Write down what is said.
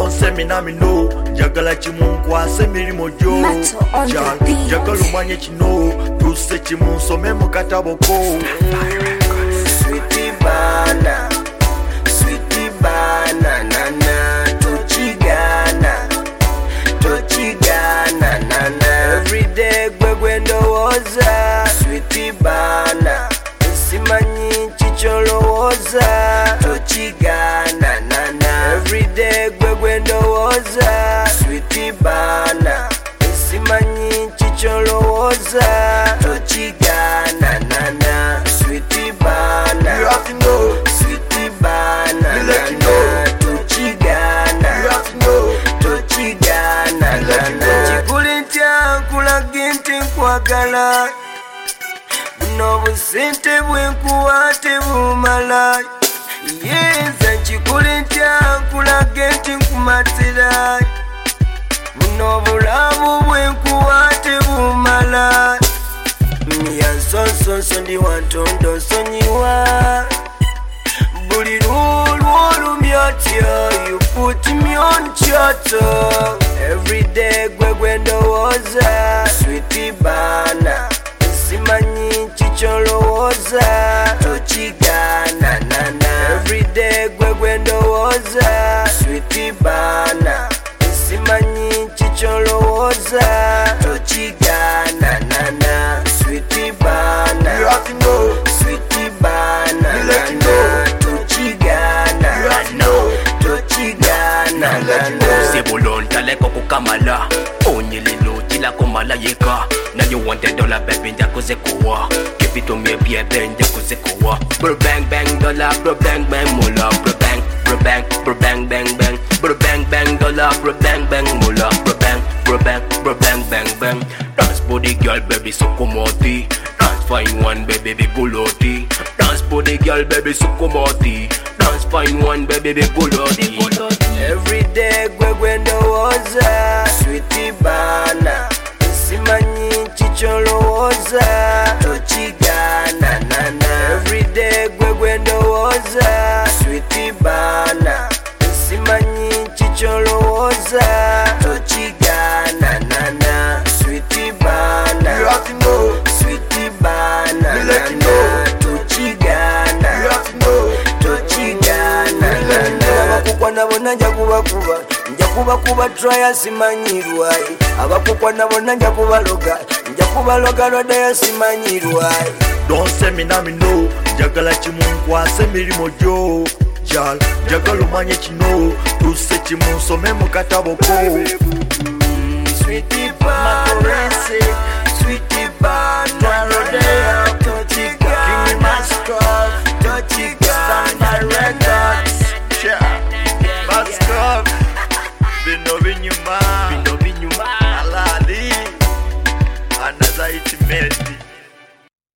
Don't say me na me know. Jagala chimunkwa se mirimo jo. Jagala umanye chino. Tuse chimunso memo kataboko. Sweetie bana, sweetie bana, nana, tochigana, tochigana, nana. Every day gwendo woza, sweetie bana, simanyi chicholo woza, tochigana, nana. Every day gwendo woza, sweetie bana, simanyi chicholo woza, tochigana, nana. Sweetie bana, You have to know. sweetie bana, You let you nana, know. tochigana, You have to know. tochigana, You let you nana. know. Chikuli nkyakulaga nti nkwagala, buno busente bwenkuwa tebumala. Yenza chikuli nkyakulaga nti nkumatira, buno bulamu bwenkuwa tebumala. Yansonso ndi wantondo nsonyiwa, buli lwolumyotyo, you put me on choto. Every day gwendowooza, sweetie bana, simanyi chicholowoza, tochigana, nana. Every day gwendowooza, sweetie bana, simanyi chicholowoza, tochigana, nana. Sweetie bana, You have to know. sweetie bana, You let you nana, know. tochigana, You have to know. tochigana, You let you nana. know. Sebulonta leko kukamala onyelelo tila komala yeka. Now you want $1 baby njakuze kuwa. Give it to me baby njakuze kuwa. Bro bang bang dollar, bro bang bang mula, bro bang bang bang bang, bro bang dollar, bro bang mula, bro bang bang. Dance body girl baby sukumoti. Dance fine one baby be buloti. Dance body girl baby sukumoti. Dance fine one baby be buloti. Every day gwendowooza, sweetie bana, simanyi chicholowoza, tochigana, nana. Every day gwendowooza, sweetie bana, simanyi chicholowoza, tochigana, nana. Sweetie bana, You have to know. sweetie bana, You let you nana, know. tochigana, You have to know. tochigana, nana. Abakukwa nabo nja kubakuba try simanyirwayi. Abakukwa nabo nja kubaloga lwadde simanyirwayi. Don't say me na me know. Jagala chimunkwa se mirimo jo. Jagala umanye chino. Tuse chimunso memo kataboko. Sweetie bana, sweetie bana, nana, tochigana, tochigana, nana. Maskov. Bino binyuma. Alali. Anaza itimeti.